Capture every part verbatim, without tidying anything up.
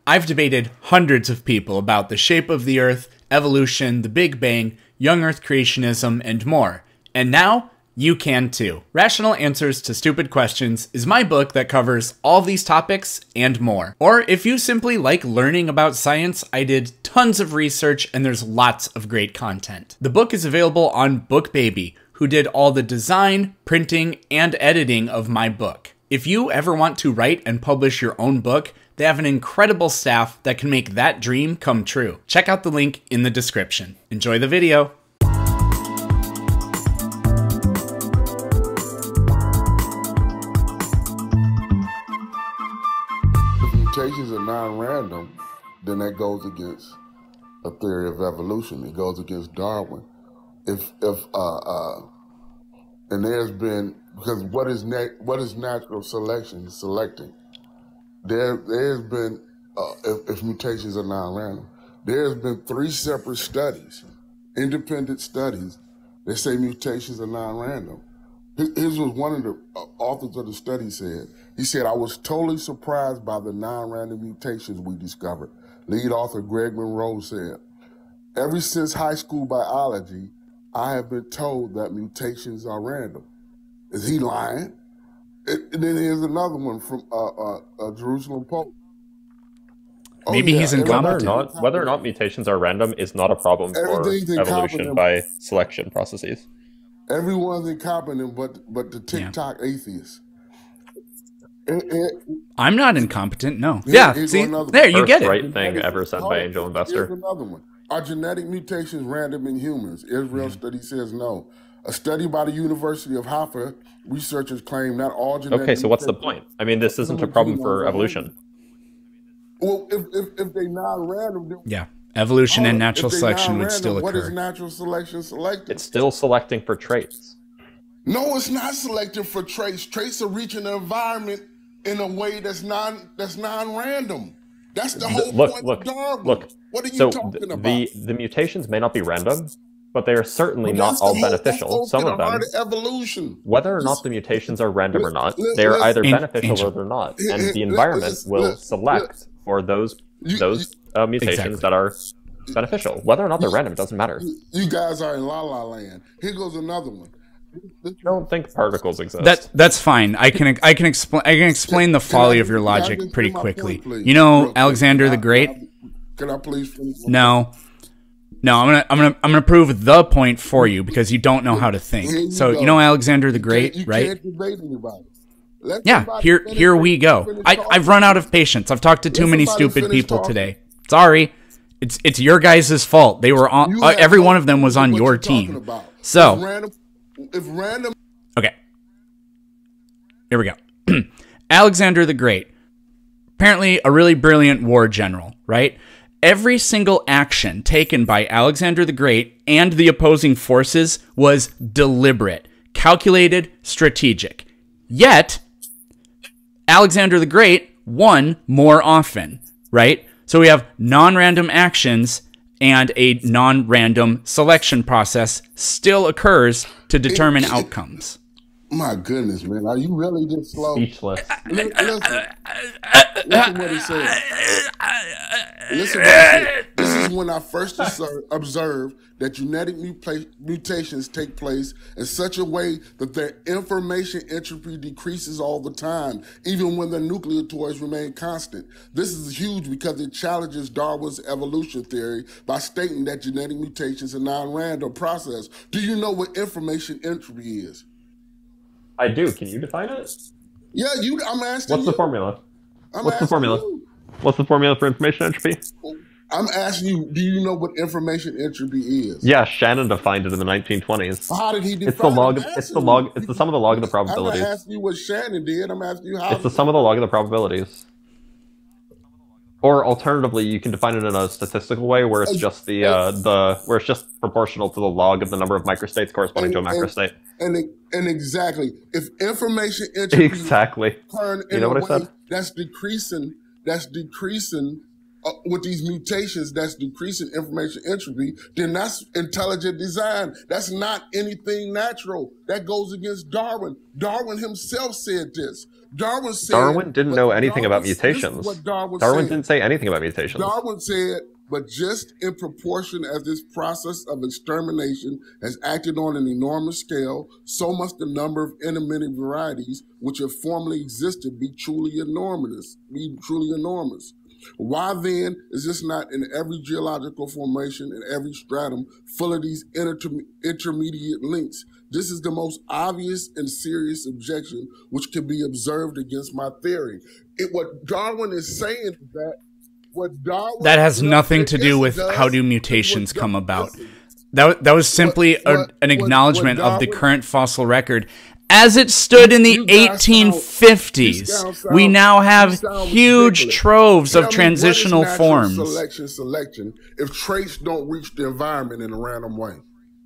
I've debated hundreds of people about the shape of the Earth, evolution, the Big Bang, young Earth creationism, and more. And now, you can too. Rational Answers to Stupid Questions is my book that covers all these topics and more. Or if you simply like learning about science, I did tons of research and there's lots of great content. The book is available on BookBaby, who did all the design, printing, and editing of my book. If you ever want to write and publish your own book, they have an incredible staff that can make that dream come true. Check out the link in the description. Enjoy the video. If mutations are non-random, then that goes against a theory of evolution. It goes against Darwin. If if uh, uh, and there's been because what is na what is natural selection? Selecting. There there's been uh, if, if mutations are non-random, there's been three separate studies, independent studies that say mutations are non-random. His was one of the uh, authors of the study said. He said, "I was totally surprised by the non-random mutations we discovered." Lead author Greg Monroe said, "Ever since high school biology, I have been told that mutations are random." Is he lying? It, and then here's another one from uh, uh, uh, Jerusalem Post. Oh, Maybe yeah, he's incompetent. Whether or, not, whether or not mutations are random is not a problem for evolution by selection processes. Everyone's incompetent but but the TikTok yeah. atheists. It, it, I'm not incompetent, no. Here, yeah, see, there, you get it. Right thing ever sent by Angel Investor. Here's another one. Are genetic mutations random in humans? Israel mm-hmm. study says no. A study by the University of Haifa, researchers claim not all genetic Okay, so what's the point? I mean, this isn't a problem for evolution. Well, if, if, if they're not random... Then, yeah, evolution and natural selection would still occur. What is natural selection selecting? It's still selecting for traits. No, it's not selecting for traits. Traits are reaching the environment in a way that's non that's non-random. That's the whole look, point look, of Darwin. Look, what are you so talking the, about? The, the mutations may not be random, but they are certainly well, not all whole, beneficial. Some of them, of evolution. whether or not the mutations are random or not, they are either beneficial or they're not, and the environment will select for those those uh, mutations exactly. that are beneficial. Whether or not they're random, it doesn't matter. You guys are in la la land. Here goes another one. I don't think particles exist. That that's fine. I can I can explain I can explain the folly of your logic pretty quickly. You know Alexander the Great? Can I please finish? No. No, I'm gonna I'm gonna I'm gonna prove the point for you because you don't know how to think. So you know Alexander the Great, right? Yeah, here here we go. I, I've run out of patience. I've talked to too many stupid people today. Sorry. It's it's your guys' fault. They were on uh, every one of them was on your team. So If random Okay. Here we go. Alexander the Great. Apparently a really brilliant war general, right? Every single action taken by Alexander the Great and the opposing forces was deliberate, calculated, strategic. Yet, Alexander the Great won more often, right? So we have non-random actions and a non-random selection process still occurs to determine it, it, outcomes. My goodness, man. Are you really this slow? Speechless. Listen, listen, listen what he said. Listen what he said. This is when I first observed that genetic mutations take place in such a way that their information entropy decreases all the time, even when the nucleotides remain constant. This is huge because it challenges Darwin's evolution theory by stating that genetic mutations are non-random process. Do you know what information entropy is? I do. Can you define it? Yeah, you. I'm asking. What's you. the formula? I'm What's the formula? You. What's the formula for information entropy? I'm asking you. Do you know what information entropy is? Yeah, Shannon defined it in the nineteen twenties. How did he define it's the log. it? It's the log. It's the sum of the log of the probabilities. I'm not asking you what Shannon did. I'm asking you how. It's the sum of the log of the probabilities. Or alternatively, you can define it in a statistical way, where it's just the uh, the where it's just proportional to the log of the number of microstates corresponding and, to a macrostate. And, and and exactly, if information entropy exactly, turn in you know a what way I said? That's decreasing. That's decreasing uh, with these mutations that's decreasing information entropy, then that's intelligent design. That's not anything natural. That goes against Darwin. Darwin himself said this. Darwin said... Darwin didn't know anything Darwin, about mutations. What Darwin, Darwin said. didn't say anything about mutations. Darwin said, but just in proportion as this process of extermination has acted on an enormous scale, so must the number of intermittent varieties which have formerly existed be truly enormous. Be truly enormous. Why then is this not in every geological formation and every stratum full of these inter intermediate links? This is the most obvious and serious objection which can be observed against my theory. It, what Darwin is saying is that what Darwin that has nothing to do with how do mutations come about. That, that was simply what, a, what, an acknowledgement what, what of Darwin, the current fossil record. As it stood in the eighteen fifties, sound, we now have huge ridiculous. troves Tell of transitional me, what is forms. Selection, selection, if traits don't reach the environment in a random way.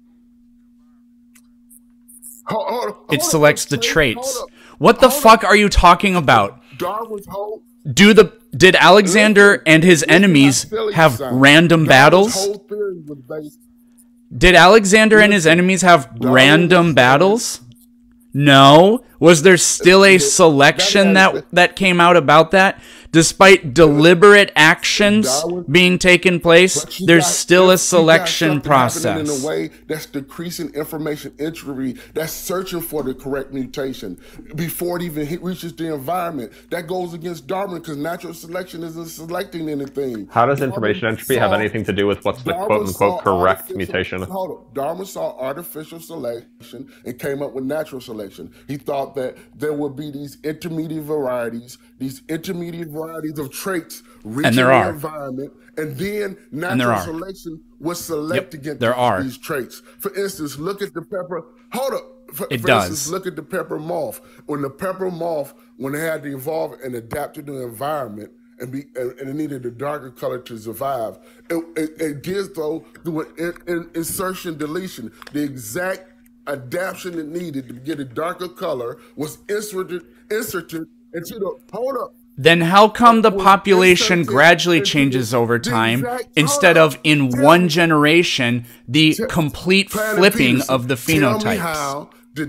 Hold, hold, hold it up, selects the trait, traits. What the fuck up. are you talking about? Darwin's whole, Do the did Alexander listen, and his enemies have sound. random Darwin's battles? Whole theory was based, did Alexander listen, and his enemies have Darwin random battles? No. Was there still a selection that that came out about that? Despite deliberate actions being taken place, there's still a selection process. In a way that's decreasing information entropy, that's searching for the correct mutation before it even hit, reaches the environment. That goes against Darwin because natural selection isn't selecting anything. How does information entropy have anything to do with what's the quote-unquote correct mutation? Hold on. Darwin saw artificial selection and came up with natural selection. He thought that there would be these intermediate varieties, these intermediate varieties of traits reaching there the are. environment, and then And natural are. selection was select Yep, against there these, are. these traits. For instance, look at the pepper. Hold up. For, It for does. instance, look at the pepper moth. When the pepper moth, when they had to evolve and adapt to the environment, and be and it needed a darker color to survive, it, it, it did so through an in, in, insertion deletion. The exact adaptation it needed to get a darker color was inserted inserted into the hold up. Then how come the population gradually changes over time instead of in one generation the complete flipping of the phenotypes?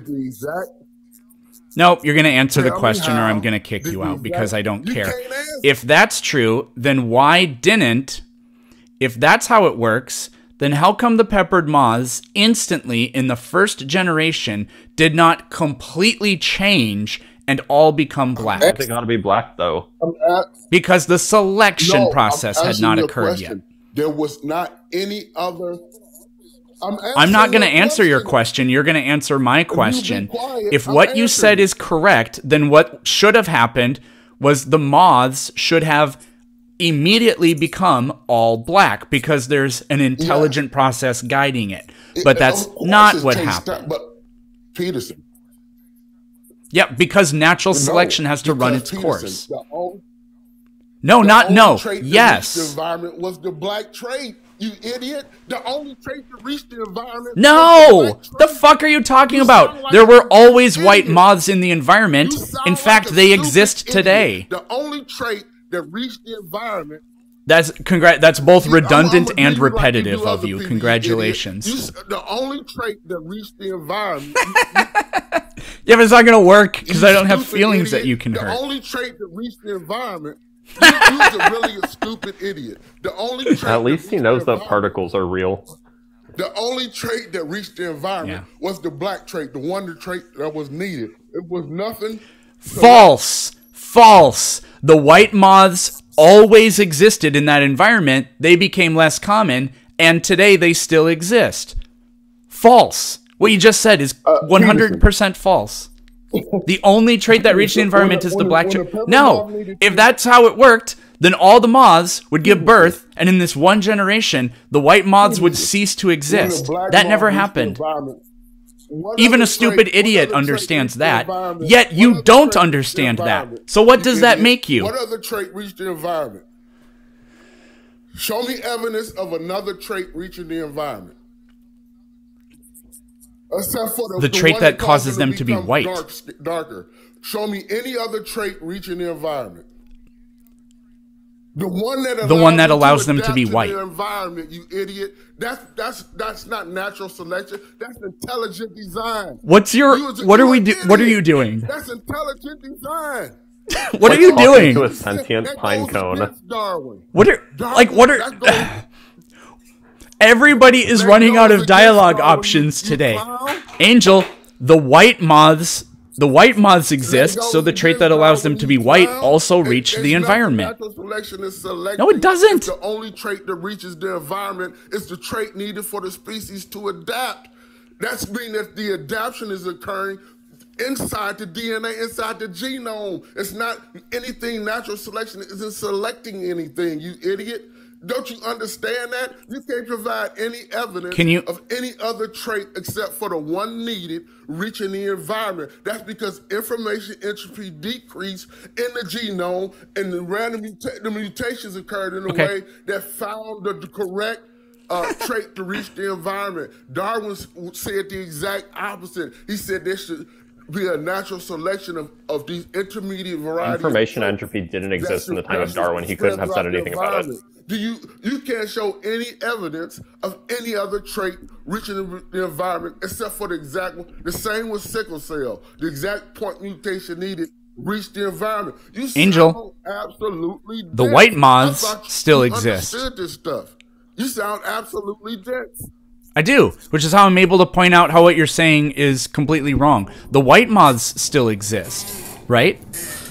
Nope, you're going to answer the question or I'm going to kick you out because I don't care. If that's true, then why didn't, if that's how it works, then how come the peppered moths instantly in the first generation did not completely change and all become black? They gotta be black though. Because the selection no, process had not occurred question. yet. There was not any other. I'm, I'm not going to answer your question. You're going to answer my question. Quiet, if I'm what you said answering. is correct, then what should have happened was the moths should have immediately become all black because there's an intelligent yeah. process guiding it. But that's not what happened. Time, but Peterson. Yeah, because natural selection no, has to run its Peterson, course. The only, no, the not only no. Trait Yes. That reached the environment was the black trait. You idiot. The only trait that reached the environment No! was the, the fuck are you talking you about? like there were always idiot. white moths in the environment. In fact, like they exist idiot. today. The only trait that reached the environment. That's congr- That's both redundant I'm, I'm and repetitive like of you. People, Congratulations. you, the only trait that reached the environment. Yeah, but it's not going to work because I don't have feelings idiot. that you can the hurt. The only trait that reached the environment. You're a really a stupid idiot. The only trait At least he knows that environment. particles are real. The only trait that reached the environment yeah. was the black trait, the wonder trait that was needed. It was nothing. False. False. The white moths always existed in that environment. They became less common, and today they still exist. False. What you just said is uh, one hundred percent false. The only trait that reached the environment is the black trait. No, if that's how it worked, then all the moths would give birth, and in this one generation, the white moths would cease to exist. That never happened. Even a stupid idiot understands that, yet you don't understand that. So what does that make you? What other trait reached the environment? Show me evidence of another trait reaching the environment. Except for the, the the trait that that causes them to be white. Dark, darker. Show me any other trait reaching the environment. The one that allows, the one that allows them to be white. To their environment, you idiot. That's that's that's not natural selection. That's intelligent design. What's your? You, what are we do? What are you doing? That's intelligent design. What are you doing? To a sentient that, that pine cone. Darwin. What are Darwin, like? What are? Everybody is running out of dialogue options today. Angel, the white moths, the white moths exist, so the trait that allows them to be white also reach the environment. No, it doesn't. The only trait that reaches the environment is the trait needed for the species to adapt. That's mean that the adaptation is occurring inside the D N A, inside the genome. It's not anything. Natural selection isn't selecting anything, you idiot. Don't you understand that? You can't provide any evidence Can you? of any other trait except for the one needed reaching the environment. That's because information entropy decreased in the genome and the random muta the mutations occurred in a okay. way that found the, the correct uh, trait to reach the environment. Darwin said the exact opposite. He said there should be a natural selection of, of these intermediate varieties. Information entropy didn't exist in the time of Darwin. He couldn't have said anything about it. Do you you can't show any evidence of any other trait reaching the, the environment except for the exact one. The same with sickle cell. The exact point mutation needed reached the environment. You Angel, absolutely the dense. white moths still exist. Understood this stuff. You sound absolutely dense. I do, which is how I'm able to point out how what you're saying is completely wrong. The white moths still exist, right?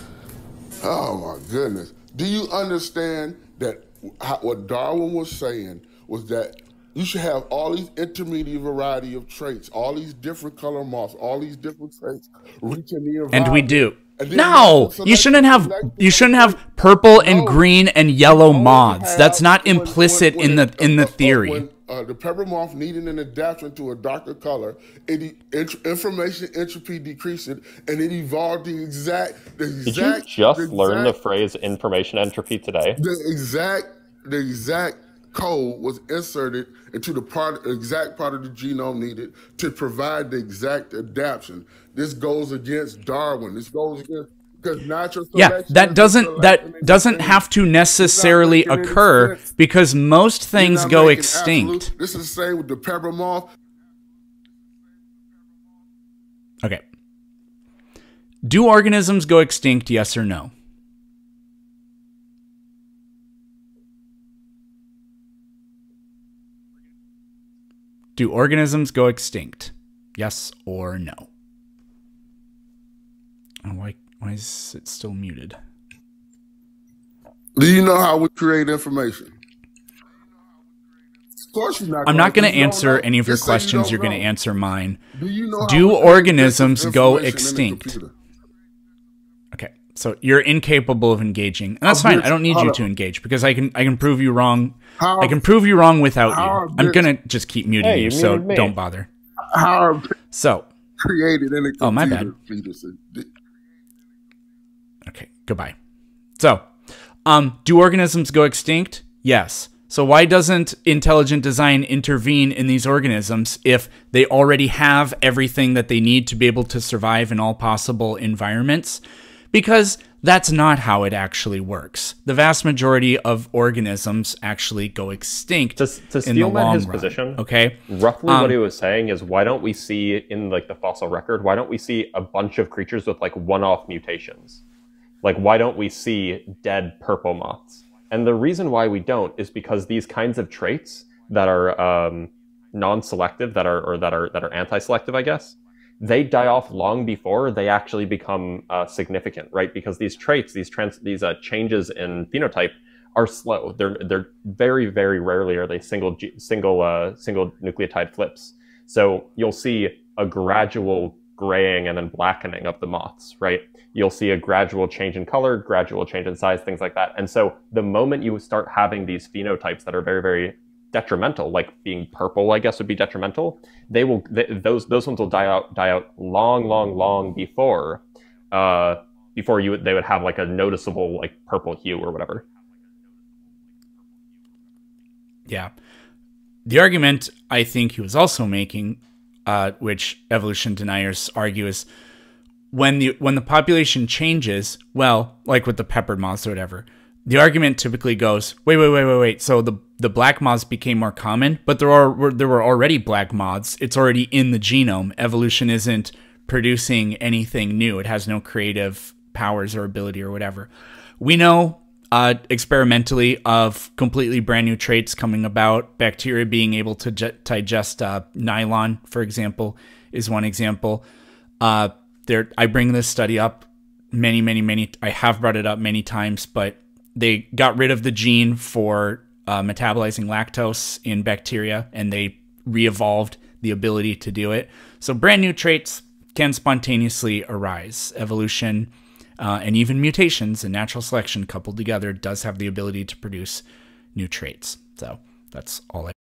Oh my goodness. Do you understand that how, what Darwin was saying was that you should have all these intermediate variety of traits, all these different color moths, all these different traits reaching the environment. And we do. No, you shouldn't have you shouldn't have purple and green and yellow moths. That's not implicit in the in the theory. Uh, the pepper moth needing an adaptation to a darker color, it, it information entropy decreased, and it evolved the exact. The exact Did you just the learn exact, the phrase information entropy today? The exact, the exact code was inserted into the part, exact part of the genome needed to provide the exact adaptation. This goes against Darwin. This goes against. Yeah, that doesn't that doesn't have to necessarily occur because most things go extinct. Absolute, this is the same with the pepper moth. Okay. Do organisms go extinct, yes or no? Do organisms go extinct? Yes or no? Oh, why Why is it still muted? Do you know how we create information? Of course you're not. I'm not going to answer any of your questions. You're going to answer mine. Do, you know Do organisms go extinct? Okay, so you're incapable of engaging. And that's fine. I don't need you to engage because I can I can prove you wrong. I can prove you wrong without you. I'm going to just keep muting you, so don't bother. How so created in a computer? Oh, my bad. Okay, goodbye. So, um, do organisms go extinct? Yes. So why doesn't intelligent design intervene in these organisms if they already have everything that they need to be able to survive in all possible environments? Because that's not how it actually works. The vast majority of organisms actually go extinct to, to in the long his run. Position, okay, roughly um, what he was saying is, why don't we see in like the fossil record? Why don't we see a bunch of creatures with like one-off mutations? Like, why don't we see dead purple moths? And the reason why we don't is because these kinds of traits that are um, non-selective, that are or that are that are anti-selective, I guess, they die off long before they actually become uh, significant, right? Because these traits, these trans, these uh, changes in phenotype are slow. They're they're very very rarely are they single single uh, single nucleotide flips. So you'll see a gradual graying and then blackening of the moths, right? You'll see a gradual change in color, gradual change in size, things like that. And so the moment you start having these phenotypes that are very, very detrimental, like being purple, I guess would be detrimental, they will, th those those ones will die out, die out long, long, long before, uh, before you they would have like a noticeable like purple hue or whatever. Yeah. The argument I think he was also making, uh, which evolution deniers argue, is when the when the population changes, well, like with the peppered moths or whatever, the argument typically goes, wait, wait, wait, wait, wait. So the the black moths became more common, but there are were, there were already black moths. It's already in the genome. Evolution isn't producing anything new. It has no creative powers or ability or whatever. We know uh, experimentally of completely brand new traits coming about. Bacteria being able to digest uh, nylon, for example, is one example. Uh, there, I bring this study up many, many, many. I have brought it up many times, but they got rid of the gene for uh, metabolizing lactose in bacteria, and they re-evolved the ability to do it. So brand new traits can spontaneously arise. Evolution uh, and even mutations and natural selection coupled together does have the ability to produce new traits. So that's all I